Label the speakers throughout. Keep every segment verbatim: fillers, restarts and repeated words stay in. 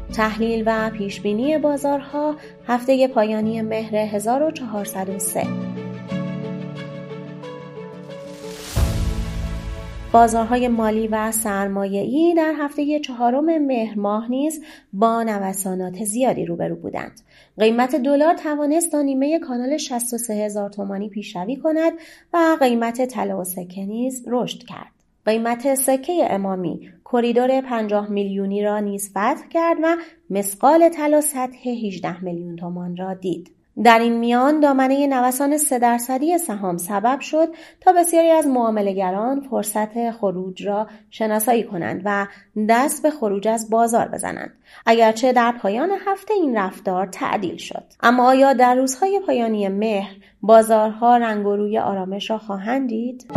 Speaker 1: تحلیل و پیشبینی بازارها هفته پایانی مهر هزار و چهارصد و سه. بازارهای مالی و سرمایه‌ای در هفته چهارم مهر ماه نیز با نوسانات زیادی روبرو بودند. قیمت دلار توانست تا نیمه کانال شصت و سه هزار تومانی پیشروی کند و قیمت طلا و سکه نیز رشد کرد. قیمت سکه امامی کریدور پنجاه میلیونی را نیز فتح کرد و مثقال طلا سطح هجده میلیون تومان را دید. در این میان دامنه نوسان سه درصدی سهام سبب شد تا بسیاری از معامله‌گران فرصت خروج را شناسایی کنند و دست به خروج از بازار بزنند. اگرچه در پایان هفته این رفتار تعدیل شد. اما آیا در روزهای پایانی مهر بازارها رنگ و روی آرامش را خواهند دید؟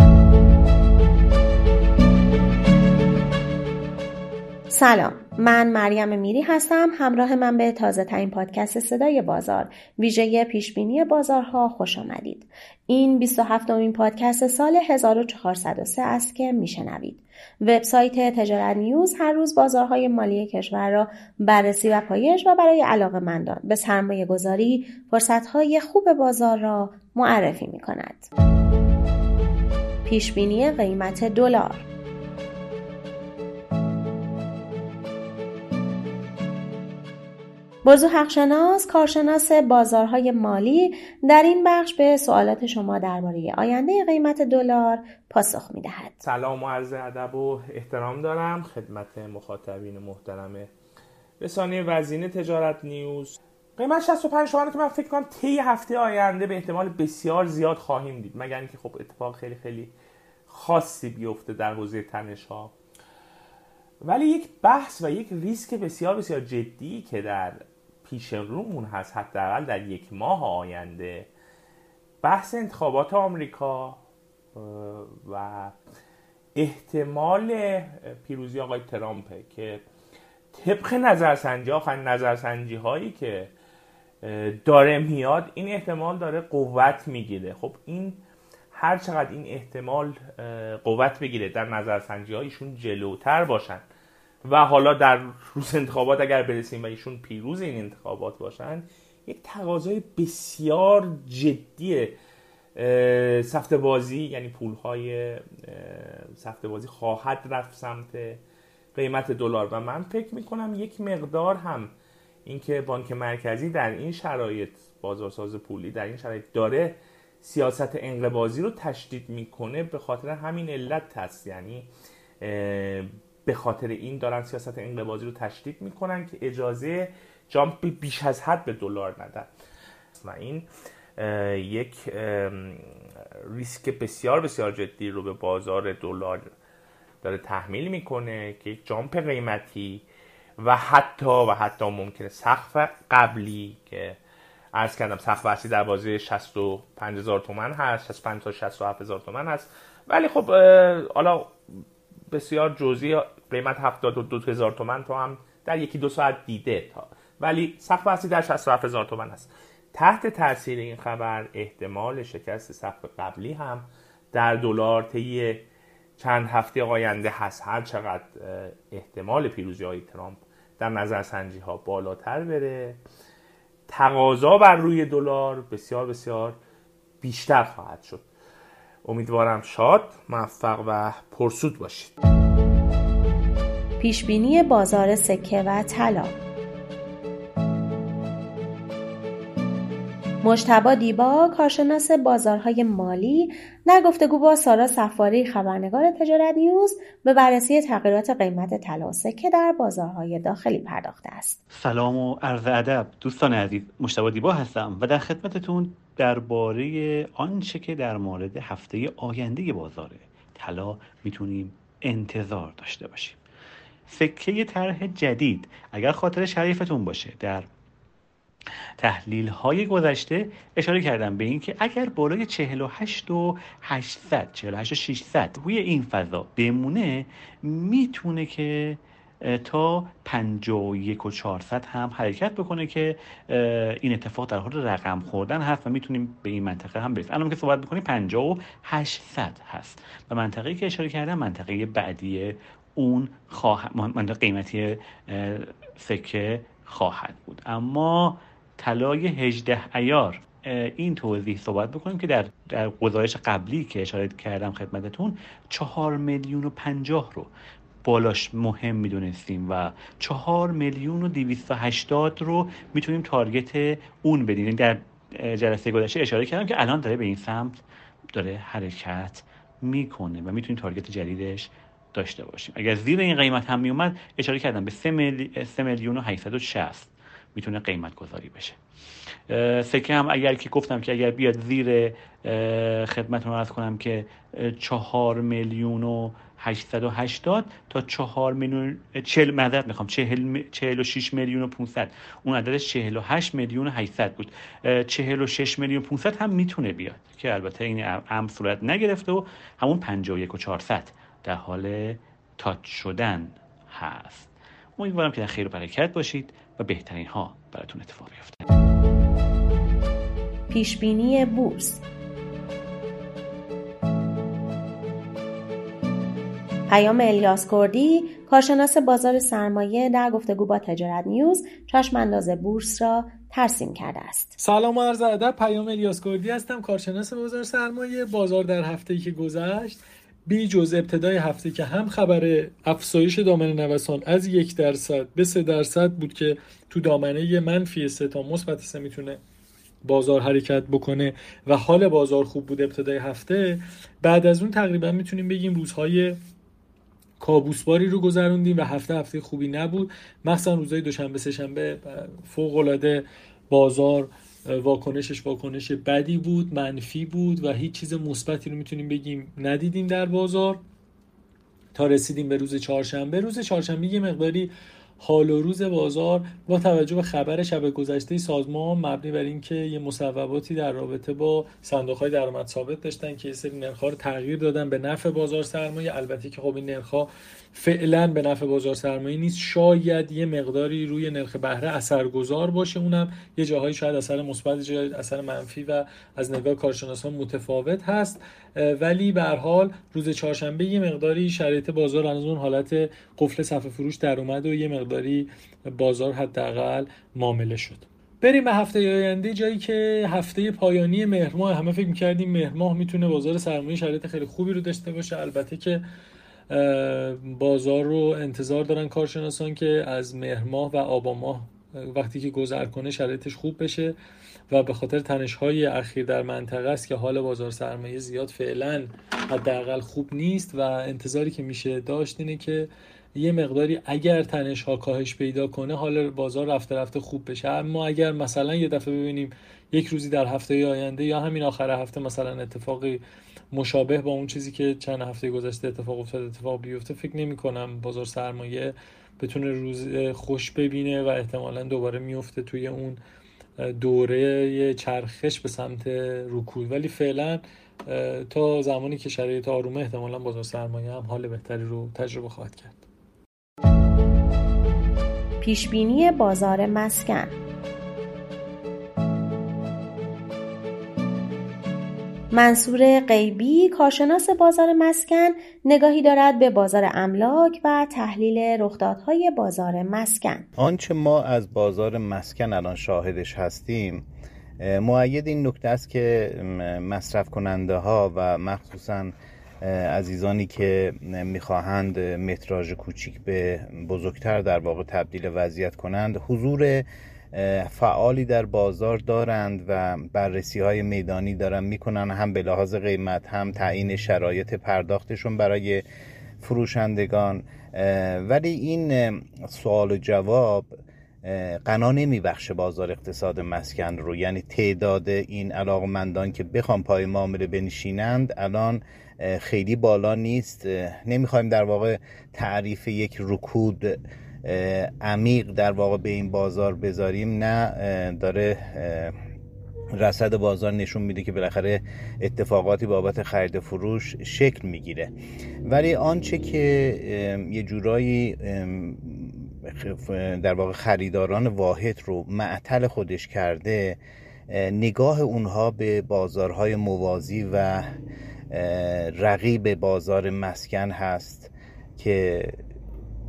Speaker 1: سلام، من مریم میری هستم. همراه من به تازه ترین پادکست صدای بازار ویژه پیشبینی بازارها خوش آمدید. این بیست و هفتمین پادکست سال هزار و چهارصد و سه است که میشنوید. وبسایت تجارت نیوز هر روز بازارهای مالی کشور را بررسی و پایش و برای علاقه‌مندان به سرمایه گذاری فرصت‌های خوب بازار را معرفی می‌کند. پیشبینی قیمت دلار. برزو حقشناس، کارشناس بازارهای مالی، در این بخش به سوالات شما درباره آینده قیمت دلار پاسخ می‌دهد.
Speaker 2: سلام و عرض ادب و احترام دارم خدمت مخاطبین محترم رسانه وزین تجارت نیوز. قیمت شصت و پنج تومانی که من فکر کنم طی هفته آینده به احتمال بسیار زیاد خواهیم دید، مگر اینکه خب اتفاق خیلی خیلی خاصی بیفته در حوزه تنش‌ها. ولی یک بحث و یک ریسک بسیار بسیار جدی که در پیش رومون هست، حداقل در یک ماه آینده، بحث انتخابات آمریکا و احتمال پیروزی آقای ترامپه که طبق نظرسنجی ها آخرین نظرسنجی هایی که داره میاد این احتمال داره قوت میگیره. خب این هر چقدر این احتمال قوت بگیره، در نظرسنجی هایشون جلوتر باشن و حالا در روز انتخابات اگر برسیم و ایشون پیروز این انتخابات باشن، یک تقاضای بسیار جدی سفته بازی، یعنی پولهای سفته بازی خواهد رفت سمت قیمت دلار و من فکر میکنم یک مقدار هم اینکه بانک مرکزی در این شرایط، بازارساز پولی در این شرایط داره سیاست انقباضی رو تشدید میکنه، به خاطر همین علت هست. یعنی به خاطر این دارن سیاست انقباضی رو تشدید میکنن که اجازه جامپ بیش از حد به دلار ندن و این یک ریسک بسیار بسیار جدی رو به بازار دلار داره تحمیل میکنه که یک جامپ قیمتی و حتی و حتی ممکنه سقف قبلی که عرض کردم سقف اصلی در بازه شصت و پنج هزار تومان هست، شصت و پنج تا شصت و هفت هزار تومان هست، ولی خب حالا بسیار جزئی قیمت هفتاد و دو هزار تومان تو هم در یکی دو ساعت دیده تا، ولی سقف اصلی در شصت و هفت هزار تومان است. تحت تاثیر این خبر احتمال شکست سقف قبلی هم در دلار طی چند هفته آینده هست. هر چقدر احتمال پیروزی های ترامپ در نظرسنجی ها بالاتر بره، تقاضا بر روی دلار بسیار بسیار بیشتر خواهد شد. امیدوارم شاد، موفق و پرسود باشید.
Speaker 1: پیشبینی بازار سکه و طلا. مجتبی دیبا، کارشناس بازارهای مالی، در گفتگو با سارا صفاری خبرنگار تجارت نیوز به بررسی تغییرات قیمت طلا و سکه در بازارهای داخلی پرداخته است.
Speaker 3: سلام و عرض ادب دوستان عزیز، مجتبی دیبا هستم و در خدمتتون درباره آنچه که در مورد هفته آینده بازار طلا میتونیم انتظار داشته باشیم. سکه طرح جدید، اگر خاطر شریفتون باشه، در تحلیل های گذشته اشاره کردم به این که اگر بالای چهل و هشت و هشتصد چهل و هشت و ششصد روی این فضا بمونه، میتونه که تا پنجاه و یک و چهارصد هم حرکت بکنه که این اتفاق در حال رقم خوردن هست و میتونیم به این منطقه هم برسیم. الان که صحبت میکنیم پنجاه و هشتصد هست و منطقه‌ای که اشاره کردم منطقه بعدی اون خواهد قیمتی سکه خواهد بود. اما طلای هجده عیار، این توضیح صحبت بکنیم که در در گزارش قبلی که اشاره کردم خدمتتون چهار میلیون و پنجاه رو بالاش مهم میدونستیم و چهار میلیون و دویست و هشتاد رو میتونیم تارگت اون بدیم. در جلسه گذشته اشاره کردم که الان داره به این سمت داره حرکت میکنه و میتونیم تارگت جدیدش داشته باشیم. اگر زیر این قیمت هم میومد اشاره کردم به سه میلیون و هشتصد و شصت میتونه قیمت گذاری بشه. سکه هم اگر که گفتم که اگر بیاد زیر خدمتتون عرض کنم که چهار میلیون و هشتصد و هشتاد تا چهار میلیون چهل معذرت میخوام چهل چهل و شش میلیون و پانصد، اون عددش چهل و هشت میلیون و هشتصد بود. چهل و شش میلیون و پانصد هم میتونه بیاد که البته این امر صورت نگرفته و همون پنجاه و یک و چهارصد در حال تاچ شدن هست. امیدوارم که در خیر و برکت باشید و بهترین ها براتون اتفاق بیفته.
Speaker 1: پیشبینی بورس. پیام الیاس کردی، کارشناس بازار سرمایه، در گفتگو با تجارت نیوز چشم انداز بورس را ترسیم کرده است.
Speaker 4: سلام و عرض ادب. پیام الیاس کردی هستم، کارشناس بازار سرمایه. بازار در هفته‌ای که گذشت بی جز ابتدای هفته که هم خبر افزایش دامنه نوسان از یک درصد به سه درصد بود که تو دامنه منفی سه تا مثبت سه میتونه بازار حرکت بکنه و حال بازار خوب بود ابتدای هفته، بعد از اون تقریبا میتونیم بگیم روزهای کابوسباری رو گذروندیم و هفته هفته خوبی نبود. مثلا روزهای دوشنبه سه شنبه فوق العاده بازار واکنشش واکنش بدی بود، منفی بود و هیچ چیز مثبتی رو میتونیم بگیم ندیدیم در بازار تا رسیدیم به روز چهارشنبه. روز چهارشنبه یه مقداری حال و روز بازار با توجه به خبر شب گذشته سازمان مبنی بر اینکه یه مصوباتی در رابطه با صندوق‌های درآمد ثابت داشتن که یه سری نرخ‌ها رو تغییر دادن به نفع بازار سرمایه، البته که خب این نرخ‌ها فعلا به نفع بازار سرمایه نیست، شاید یه مقداری روی نرخ بهره اثرگذار باشه، اونم یه جاهایی شاید اثر مثبت، جای اثر منفی و از نگاه کارشناسان متفاوت هست، ولی به هر حال روز چهارشنبه یه مقداری شرایط بازار از اون حالت قفل صفحه فروش در اومد و یه مقداری بازار حداقل معامله شد. بریم به هفته آینده، جایی که هفته پایانی مهر ماه. همه فکر می‌کردیم مهر ماه میتونه بازار سرمایه شرایط خیلی خوبی رو داشته باشه، البته که بازار رو انتظار دارن کارشناسان که از مهر ماه و آبان ماه وقتی که گذر کنه شرایطش خوب بشه و به خاطر تنش‌های اخیر در منطقه است که حال بازار سرمایه زیاد فعلا حداقل خوب نیست و انتظاری که میشه داشت اینه که یه مقداری اگر تنش‌ها کاهش پیدا کنه حال بازار رفته رفته خوب بشه. اما اگر مثلا یه دفعه ببینیم یک روزی در هفته آینده یا همین آخر هفته مثلا اتفاقی مشابه با اون چیزی که چند هفته گذشته اتفاق افتاد اتفاق بیفته، فکر نمی کنم بازار سرمایه بتونه روز خوش ببینه و احتمالاً دوباره میفته توی اون دوره چرخش به سمت رکود. ولی فعلا تا زمانی که شرایط آرومه احتمالاً بازار سرمایه هم حال بهتری رو تجربه خواهد کرد.
Speaker 1: پیشبینی بازار مسکن. منصور غیبی، کارشناس بازار مسکن، نگاهی دارد به بازار املاک و تحلیل رخدادهای بازار مسکن.
Speaker 5: آنچه ما از بازار مسکن الان شاهدش هستیم مؤید این نکته است که مصرف کننده ها و مخصوصاً عزیزانی که میخواهند متراژ کوچیک به بزرگتر در واقع تبدیل وضعیت کنند حضور فعالی در بازار دارند و بررسی های میدانی دارن میکنن، هم به لحاظ قیمت هم تعیین شرایط پرداختشون برای فروشندگان. ولی این سوال و جواب غنا نمیبخشه بازار اقتصاد مسکن رو، یعنی تعداد این علاقمندان که بخوام پای معامله بنشینند الان خیلی بالا نیست. نمیخوایم در واقع تعریف یک رکود عمیق در واقع به این بازار بذاریم، نه داره رصد بازار نشون میده که بالاخره اتفاقاتی بابت خرید فروش شکل میگیره. ولی آنچه که یه جورایی در واقع خریداران واحد رو معطل خودش کرده نگاه اونها به بازارهای موازی و رقیب بازار مسکن هست که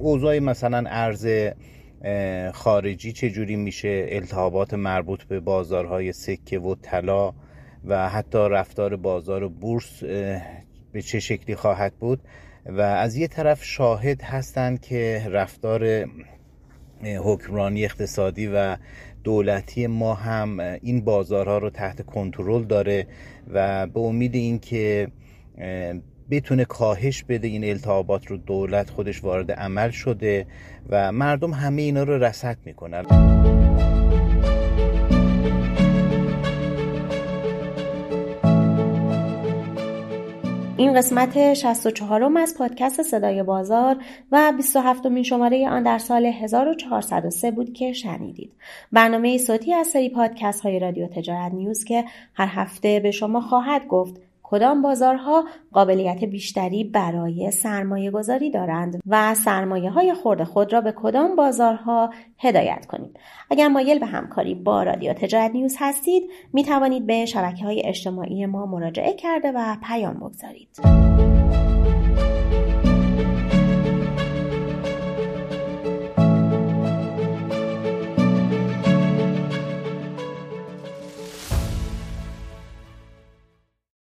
Speaker 5: اوضاع مثلا ارز خارجی چجوری میشه، التهابات مربوط به بازارهای سکه و طلا و حتی رفتار بازار بورس به چه شکلی خواهد بود. و از یه طرف شاهد هستند که رفتار حکمرانی اقتصادی و دولتی ما هم این بازارها رو تحت کنترل داره و به امید این که بتونه کاهش بده این التهابات رو، دولت خودش وارد عمل شده و مردم همه اینا رو رصد میکنن.
Speaker 1: این قسمت شصت و چهارم از پادکست صدای بازار و بیست و هفتمین شماره آن در سال هزار و چهارصد و سه بود که شنیدید. برنامه صوتی از سری پادکست های رادیو تجارت نیوز که هر هفته به شما خواهد گفت کدام بازارها قابلیت بیشتری برای سرمایه گذاری دارند و سرمایه های خرد خود را به کدام بازارها هدایت کنید. اگر مایل به همکاری با رادیو تجارت نیوز هستید، می توانید به شبکه های اجتماعی ما مراجعه کرده و پیام بگذارید.